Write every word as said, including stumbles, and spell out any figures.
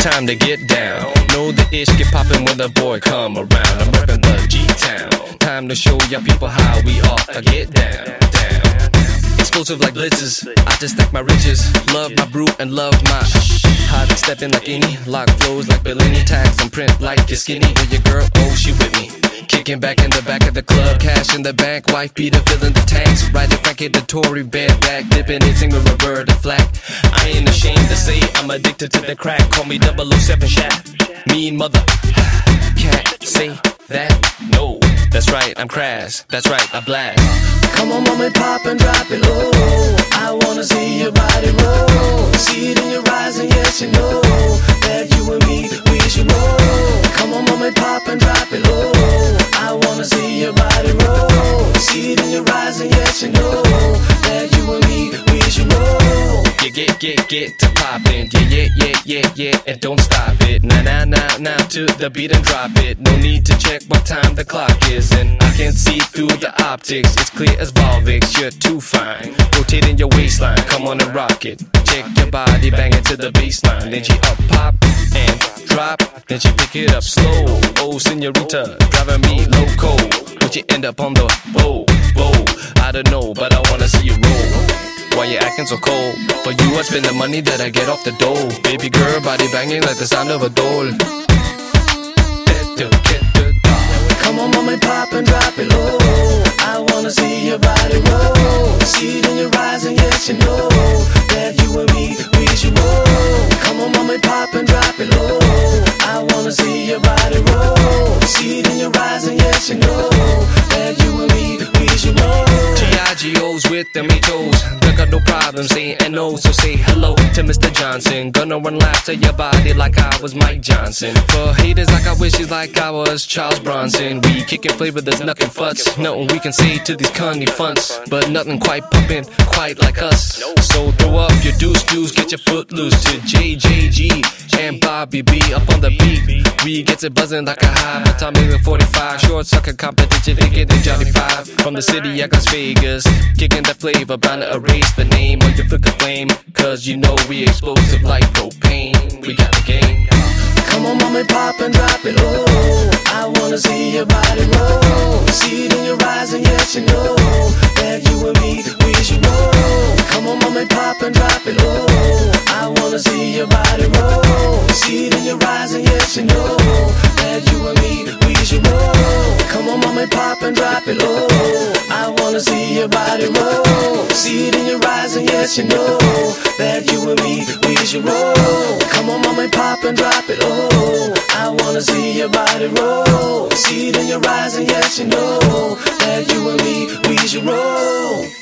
time to get down. Know the ish get poppin' when the boy come around. I'm reppin' the G-Town. Time to show ya people how we ought to get down, down. Explosive like blitzes, I just stack my riches. Love my brew and love my hot steppin' like any. Lock flows like Bellini. Tags on print like you're skinny. With your girl, oh she with me. Kicking back in the back of the club, cash in the bank, wife beater filling the tanks. Riding Frankie the Tory, bed back, dipping and singing Roberta Flack. I ain't ashamed to say I'm addicted to the crack. Call me double oh seven Shaq. Mean mother, can't say that, no. That's right, I'm crass, that's right, I blast. Come on, mommy, pop and drop it low. I wanna see your body roll. See it in your eyes and yes, you know that you and me, we should roll. Come on, mommy, pop and drop it low. I wanna see your body roll. See it in your eyes and yes, you know that you and me, we should roll. Get, get, get, get to poppin', yeah, yeah, yeah, yeah, yeah, and don't stop it. Now, now, now, now, to the beat and drop it. No need to check what time the clock is, and I can see through the optics. It's clear as Volvix, you're too fine. Rotating your waistline, come on and rock it. Check your body, bang it to the baseline. Then she up, pop, and drop. Then she pick it up slow. Oh, senorita, driving me loco. But you end up on the bow, bow. I don't know, but I wanna see you roll. Why you acting so cold? For you I spend the money that I get off the dough. Baby girl, body banging like the sound of a doll. Come on, mommy, pop and drop it low. I wanna see your body roll. See it in your eyes and yes, you know that you and me, we should roll. Come on, mommy, pop and drop it low. I wanna see your body roll. See it in your eyes and yes, you know that you and me, we should roll. G I G O's with them eight toes. They got no problem saying no, so say hello to Mister Johnson. Gonna run laps to your body like I was Mike Johnson. For haters like I wish it's like I was Charles Bronson. We kickin' flavor, there's nothing futs. Nothing we can say to these cunny funts, but nothing quite pumpin' quite like us. So throw up your deuce deuce, get your foot loose to J J G and Bobby B up on the beat. We gets it buzzing like a high, but time is forty-five. Short sucker competition, they get the Johnny Five. From the city of Las Vegas, kicking the flavor, bound to erase the name of your flicker flame. Cause you know we explosive like propane. We got the game. Come on, mommy, pop and drop it low. I wanna see your body roll. See it in your eyes and yes, you know that you and me, we should roll. Come on, mommy, pop and drop it low. I wanna see your body roll. See it in your eyes and yes, you know that you and me, we should roll. Come on, mommy, pop and drop it low. I wanna see your body roll. See it in your eyes and yes, you know that you and me, we should roll. Come on, mommy, pop and drop it low. I wanna see your body roll. See it in your eyes and yes, you know that you and me, we should roll.